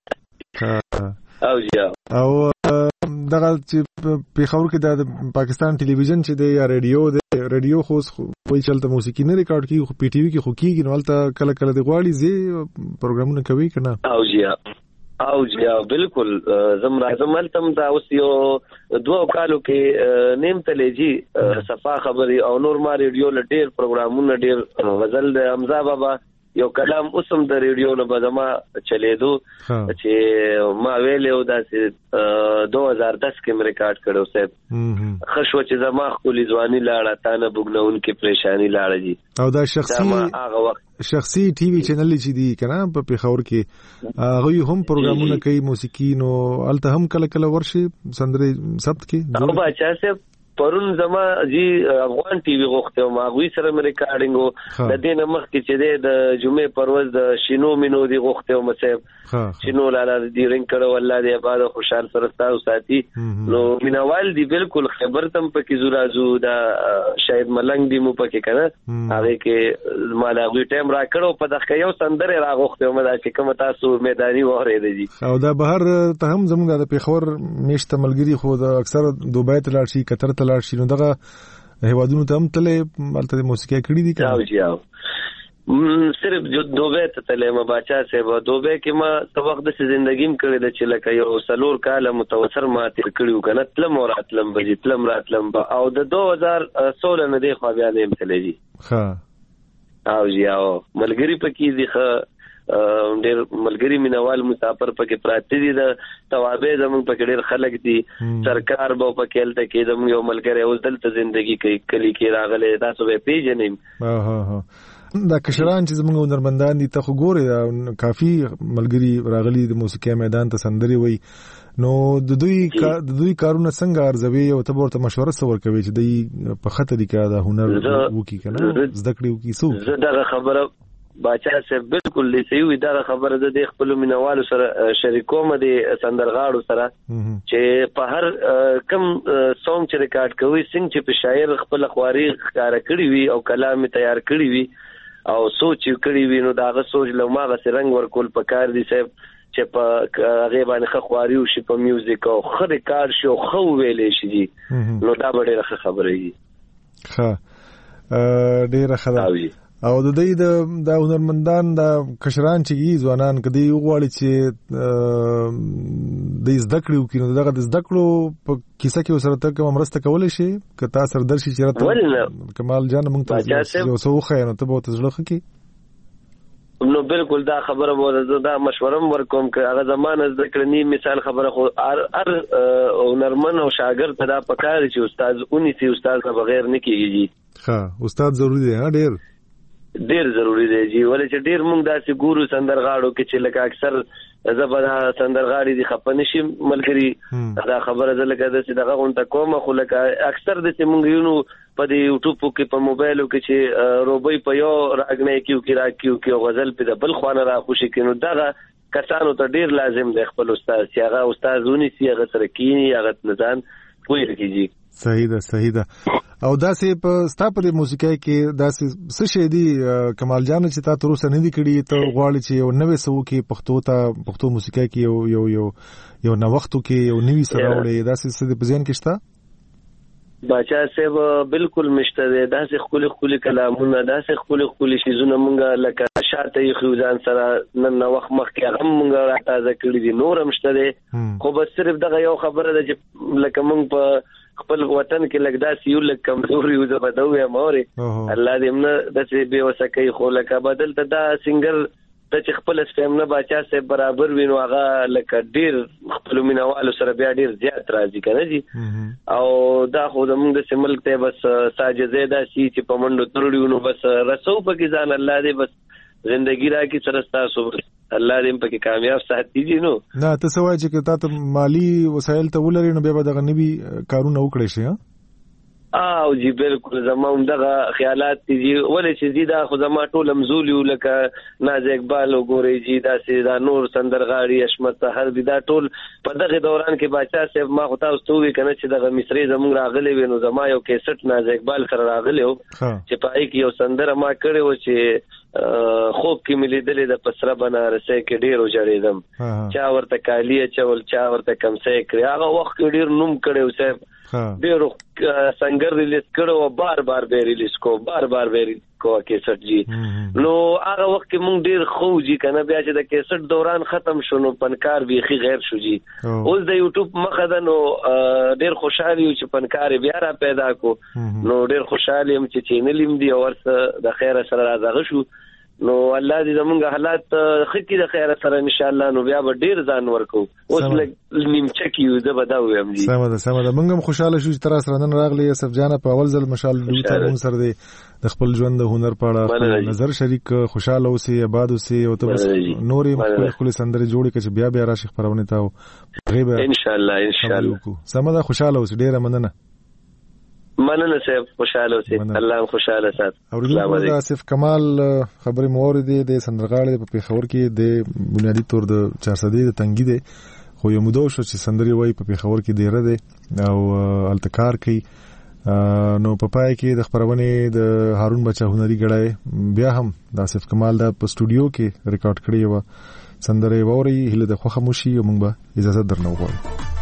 او یا او دغه چې په خبرو کې د پاکستان ټلویزیون چې دی یا ریډیو خو کوئی چلته موسیقي نه ریکارډ کیږي خو پی ټی وی کې خو کیږي نو البته کله کله د غواړي زی پروګرامونه کوي کنه او جیا بالکل زم راځم تم دا اوس یو 2 کالو کې نیم تلېجی صفا خبري او نور ما ریډیو لټیر پروګرامونه ډیر غزل د حمزه بابا یو کلام اوسم د ریډیو نه بدما چلیدو چې ما ویلو داسې 2010 کې ریکارډ کړو صاحب خشوه چې زما خپل ځواني لاړه تانه بوګنون کې پریشانی لاړه جی او دا شخصي ټي وي چینل چې دی کنه په پیښور کې هغه هم پروګرامونه کوي موسیقي نو الته هم کله کله ورشي سندره ثبت کې او باچا صاحب پرون زما جی افغان ټي وي غوښته ما غوي سره مې ریکارډینګ د دې نمخ کې چې د جمعې پروز د شینو مينو دی غوښته مصیب شینو لاله دی رنګ کړه والله دې آباد خوشحال سره تاسو ساتي نو مینوال دی بالکل خبر تم پکې زورازو دا شاید ملنګ دی مو پکې کنه هغه کې مالا غوي ټایم را کړو په دغه یو سندره را غوښته مدا چې کوم تاسو میداني وره دی او دا بهر ته هم زموږ د پیښور میشته ملګری خو د اکثر دوبۍ ته لاړ شي قطر ته لاړ شي نو دغه هیوادونو ته هم تلې مالته موسیقي کړې دي کنه صرف جو دوبۍ ته تلې ما بچا سه و دوبۍ کې ما تو وخت د ژوندګیم کړې د چې لکه یو سلور کال متوسر ما تیر کړیو کنه تلم او راتلم بجې تلم راتلم او د 2016 نه دی خو بیا نه تلې دي ها او جی او ملګری پکې دي ډېر ملګری مینوال مسافر پکې پراته دي د توابع زمون پکې ډېر خلک دي سرکار به پکې هلته کې زمون یو ملګری اوس دلته ژوندۍ کوي کلی کې راغله تاسو به پیژنئ دا کشران چې زمونږ هنرمندان دي ته خو ګوري کافي ملګری راغلي د موسیقي میدان ته سندري وي نو د دوی کارونه څنګه ارزوي او ته ورته مشوره څور کوي چې دوی په خطر دي کا د هنر وکي کنه زده کړی وکي سو زه دا خبره باچا سره بالکل لسی وي دا خبره ده د خپل مینوالو سره شریکوم دي سندرغاړو سره چې په هر کم سونګ چې ریکارډ کوي څنګه چې په شاعر خپل خواري ښکارا کړی وي او کلام تیار کړی وي او سوچ کړی وي نو داغه سوچ له ماغه سرنګ ورکول پکار دي صاحب چې په هغه باندې خواري او شي په میوزیک او خو ریکارډ شو خو ویلې شي نو دا ډېره خبره وي ښه ډېره خبره او د دې د هنرمندان د کشران چې ځوانان کدي غواړي چې د زده کړو کینو دغه د زده کړو په کیسه کې سره ته کوم مرسته کولای شي که تاسو سره درشي چې راته کمال جان موږ ته یو څه خو نه ته به تاسو لخوا کې نو بالکل دا خبره مو دا مشوره ورکوم چې هغه زمانه زده کړنی مثال خبره خو هر هنرمند او شاګرد ته دا پکار چې استاد اونې سي استاد نه بغیر نه کیږي ښه استاد ضروری دی ډیر ضروری دی جی ولې چې ډیر موږ داسې ګورو سندرغاړو کې چې لکه اکثر زبدا سندرغاړي دي خپنه شي ملګری دا خبره ده لکه داسې دغه غونډه کومه خو لکه اکثر د موږ یو په دې یوټیوب کې په موبایلو کې چې روبي په یو راګنې کیو غزل په د بل خوانه را خوشي کینو دغه کسانو ته ډیر لازم دی خپل استاد چې هغه استادونی سي هغه سره کینی هغه نزان کوی کیږي صحیح ده او داسې په ستاپره موسیقي کې داسې څه شي دي کمال جان چې تا تر اوسه نه دي کړی ته غواړي چې یو نوې سو کې پښتو موسیقي کې یو نو وختو کې یو نوې سره وړي داسې څه په ذهن کې شته باچا صاحب بالکل مشته ده داسې خولي کلامونه داسې خولي شیزونه مونږه لکه شاته یې خوځان سره نن وخت مخکې هغه مونږه راځه کړی دي نور مشته ده خو بس صرف دغه یو خبره ده چې لکه مونږ په خپل وطن کې لګدا سیو لک کمزوري او زبدوي موري الله دې موږ د څه به وسکه خو لکه بدل ته دا سنگر ته چې خپل سپم نه باچا سه برابر وینو هغه لکه ډیر خپل مینوالو سره بیا ډیر زیات راځي کنه جی او دا خو زموږ د سیمل ته بس ساجزه دا سی چې پمنډو ترړیو نو بس رسو پکې ځان الله دې بس زندگی را کی سرستا سو الله دې په کې کامیاب ساتي دي نو نه ته سوای چې تاسو مالی وسایل ته ولري نو به دغه نبی کارونه وکړي شي او جی بالکل زموږ دغه خیالات دي ولې چې زیاده خو زما ټول مزول یو لکه ناز اقبال وګوري جی دا سیدا نور سندرغاړي اشمت هر دي دا ټول په دغه دوران کې باچا صاحب ما خو تاسو وی کنه چې دغه مصری زموږ راغلي وینو زما یو کیسټ ناز اقبال سره راغلی چې پای کې یو سندره ما کړی و چې خوب کې ملي دلې د پسره بنارسه کې ډیر وجړېدم چا ورته کالیه چول چا ورته کمسه کړی هغه وخت ډیر نوم کړو صاحب ډیر څنګه ریلیز کړو بار به ریلیز کو بار به کو کیسټ جی نو هغه وخت کې مونږ ډیر خو جی کنه بیا چې د کیسټ دوران ختم شونه پنکار بیخي غیر شو جی اوس د یوټیوب مخه نو ډیر خوشاله یو چې پنکار بیا را پیدا کو نو ډیر خوشاله يم چې چینل يم دی ورسره د خیر سره راځغه شو نو الله دې زمونږ حالات خکې د خیر سره ان شاء الله نو بیا به ډیر ځان ورکو اوس نیمچه کیو زه به دا وایم جی سم ده موږ هم خوشاله شو چې تر سره نن راغلی سب جانه په اول ځل مشال دوته مون سره دی د خپل ژوند د هنر په اړه نظر شریک خوشاله اوسئ آباد اوسئ او ته نورې خپل سندرې جوړې کړي بیا راشي خبرونه تاو غیبه ان شاء الله سم ده خوشاله اوسئ ډیره مننه مننه صاحب خوشاله اوسئ الله خوشاله سات. اوریدونکو د آصف کمال خبرې موریدې د سندرغاړي په پیښور کې د بنیادی تور د 400 د تنګي دی خو یو مودو شو چې سندري وای په پیښور کې ډیره دی او التکار کوي. نو په پای کې د خبرونه د هارون بچا هنري غړای بیا هم د آصف کمال د په سټوډیو کې ریکارډ کړی و سندره ووري هله د خو خاموشي او موږ به اجازه درنو غواړو.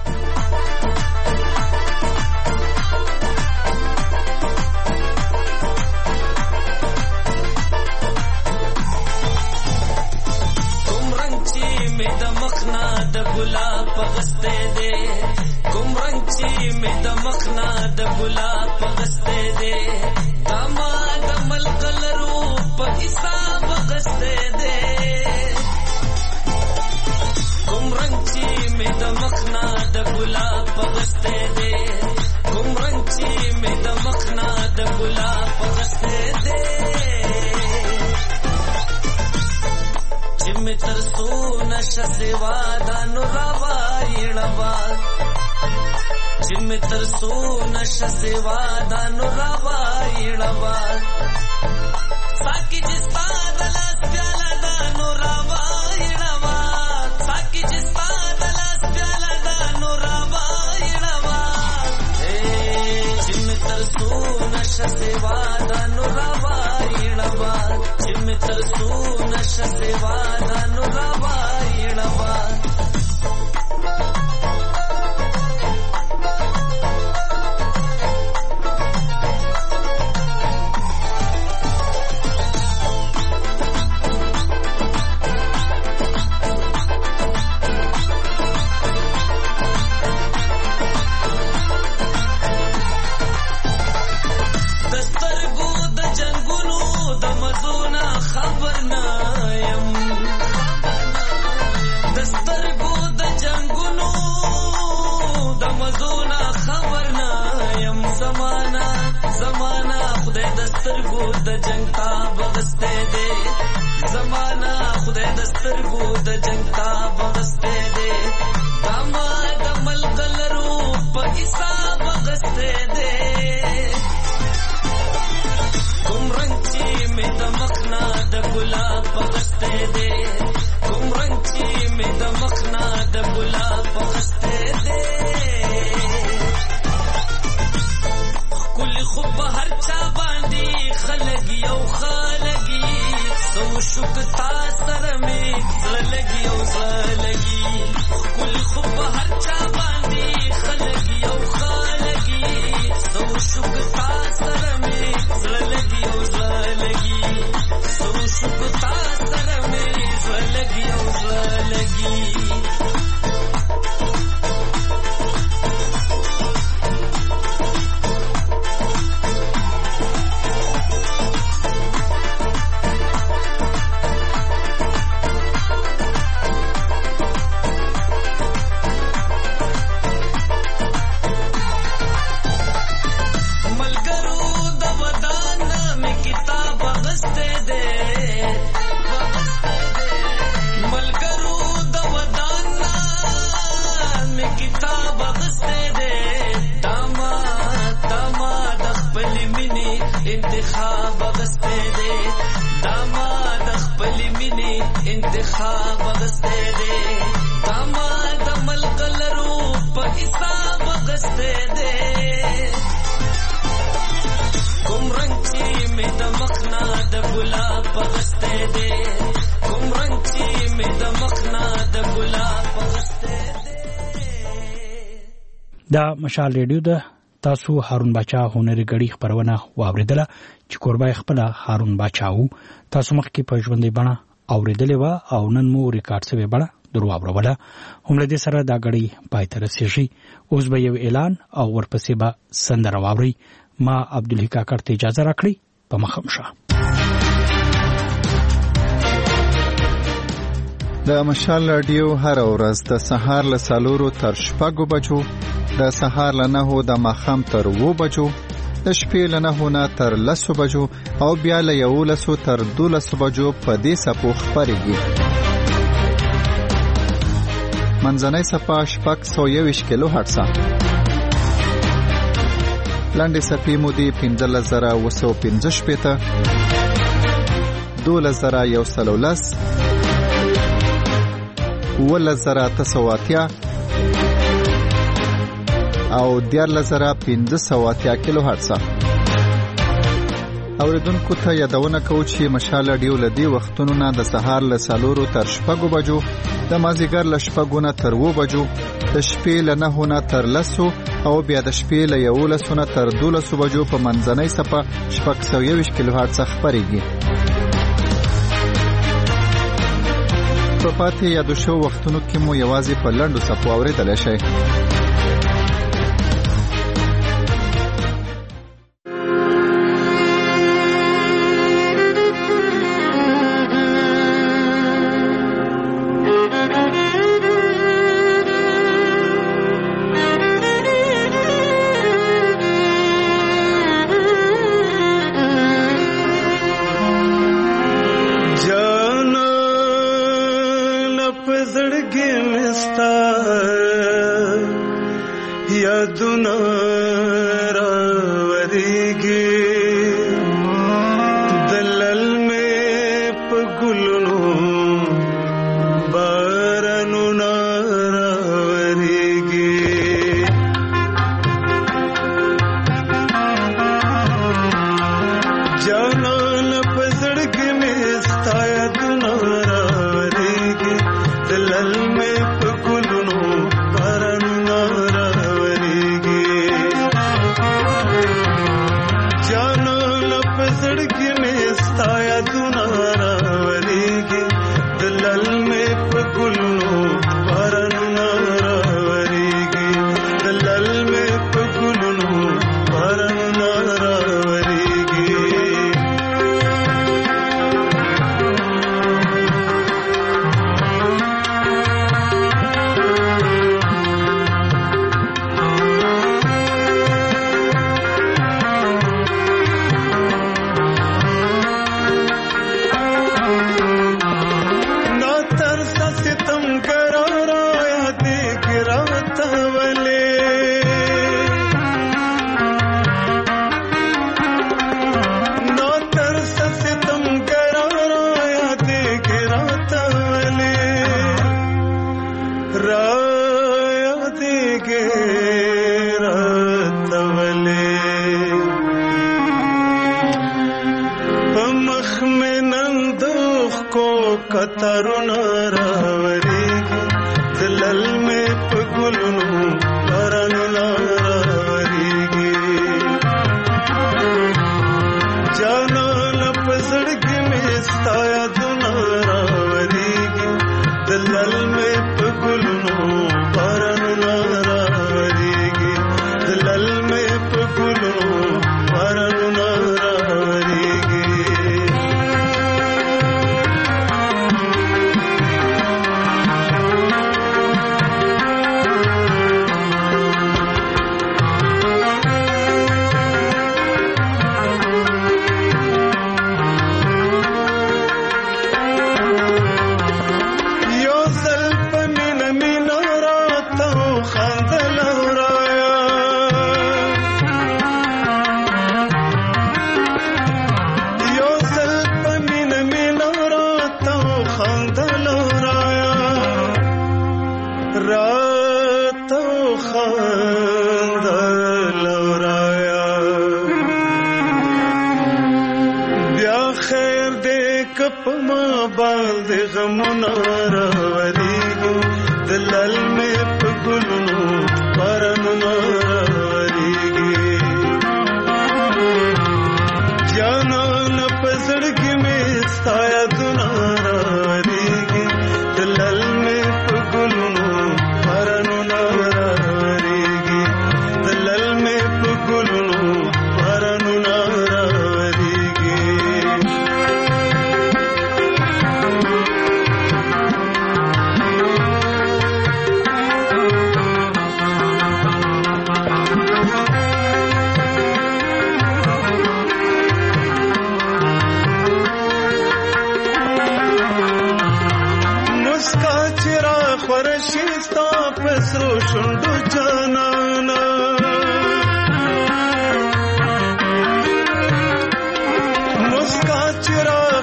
دا مشال ریډیو ده. تاسو هارون بچا هنري غړي خبرونه واوریدله چې کوربای خپل هارون بچا وو. تاسو مخکې په ژوندۍ بڼه اوریدلې و او نن مو ریکارډ شوی بڼه درو اوروله. هم له دې سره دا غړي پای ته رسیږي. اوس به یو اعلان او ورپسې به سندره واوري. ما عبدالحق کاکړ ته اجازه راکړي. په مخم شه. د مشال رادیو هر ورځ د سهار له 4 تر 6 بجو، د سهار له 9 د ماښام تر 2 بجو، د شپې له 9 نه تر 10 بجو او بیا له 11 تر 12 بجو په دې سپو خبرېږي. منځنۍ صفه 621 کیلو هرتز. لنډې صفحې مو دي 15915 12110 11980 او 14580 کیلو هرتز. اوریدونکو ته یادونه کوو چې مشال رادیو لدی وختونو نه د سهار له 4 تر 6 بجو، د مازیګر له 6 نه تر 9 بجو، د شپې له 9 نه تر 10 او بیا د شپې له 11 نه تر 12 بجو په منځنۍ صفه 621 کیلو هرتز خبريږي. په پاتې یادو شو وختونو کې مو یوازې په لنډو صفو اوریدل شي.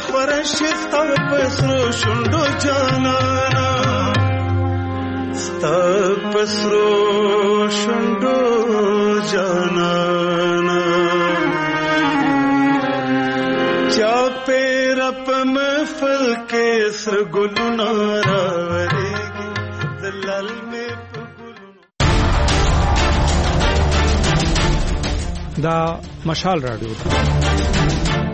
خورشت پسرو شندو جانانا ستا پسرو شندو جانانا چا پیر په محفل کې سر ګلونه راورېږي دلال مې په ګلونو. دا مشال رادیو